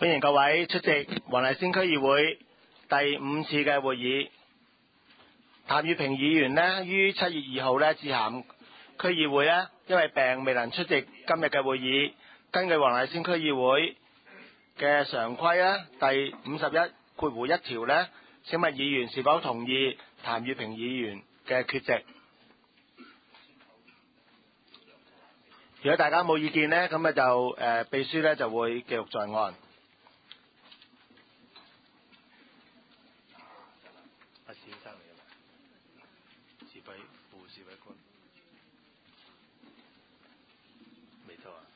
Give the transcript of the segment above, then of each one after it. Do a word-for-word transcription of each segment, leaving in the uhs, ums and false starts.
歡迎各位出席黃大仙區議會第五次嘅會議。譚耀平議員呢於七月二號呢致函區議會呢，因為病未能出席今日嘅會議。根據黃大仙區議會嘅常規呢，第五十一括弧一條呢，請問議員是否同意譚耀平議員嘅缺席？如果大家冇意見呢，咁啊就誒、呃、秘書呢就會記錄在案。阿先生嚟㗎嘛？指揮副指揮官未到啊？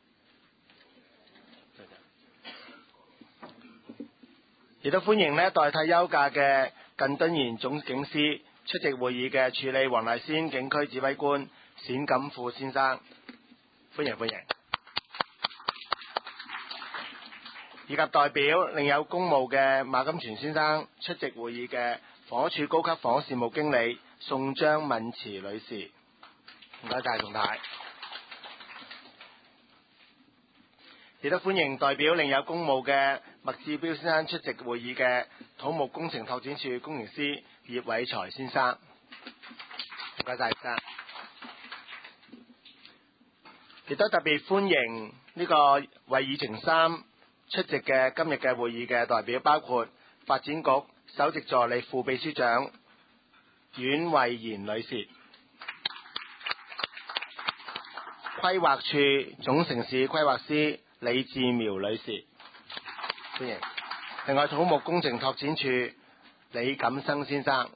亦都歡迎呢代替休假嘅近敦賢總警司出席會議嘅處理黃大仙警區指揮官冼錦富先生。歡迎歡迎，以及代表另有公務嘅馬金泉先生出席會議嘅房屋署高級房屋事務經理宋張敏慈女士。唔該晒宋太。亦都歡迎代表另有公務嘅麥志標先生出席會議嘅土木工程拓展署工程師葉偉才先生。唔該晒，先生。亦都特別歡迎呢個為議程三出席嘅今日嘅會議嘅代表，包括發展局首席助理副秘書長阮慧賢女士，規劃處總城市規劃師李志苗女士，歡迎。另外土木工程拓展處李錦生先生，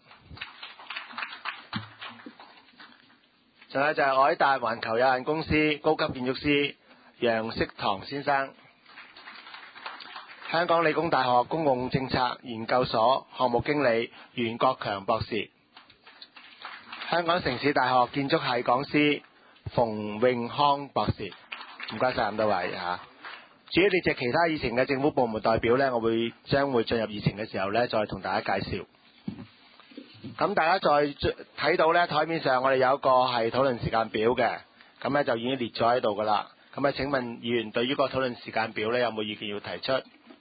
仲有就係凱達環球有限公司高級建築師楊式堂先生，香港理工大學公共政策研究所項目經理袁國強博士，香港城市大學建築系講師馮永康博士。唔該晒咁多位嚇。至於列席其他議程嘅政府部門代表呢，我會將會進入議程嘅時候呢，再同大家介紹。咁大家再睇到呢，台面上我哋有一個係討論時間表嘅，咁呢就已經列咗喺度噶啦。咁啊，請問議員對於個討論時間表呢，有冇意見要提出？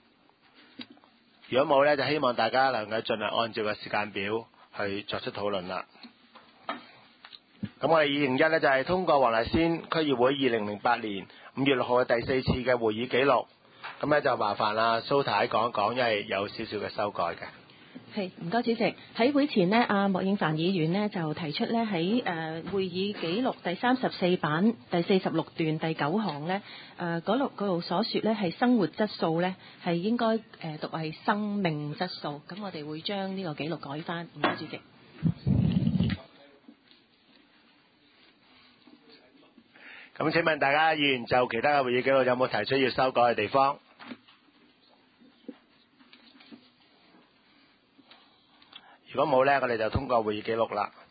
如果冇呢，就希望大家能夠盡量按照個時間表去作出討論啦。咁我哋議程一呢，就係、是、通過黃大仙區議會二零零八年五月六號嘅第四次嘅會議記錄。咁呢就麻煩阿蘇太講一講，因為有少少嘅修改嘅。 係，唔該主席。喺會前呢，阿莫應凡議員呢就提出呢喺誒會議記錄第三十四版第四十六段第九行呢，誒嗰度嗰度所說呢係生活質素呢係應該誒、呃、讀係生命質素。咁我哋會將呢個記錄改翻。唔該主席。 咁請問大家議員就其他嘅會議記錄有冇提出要修改嘅地方？如果冇呢，我哋就通過會議記錄啦。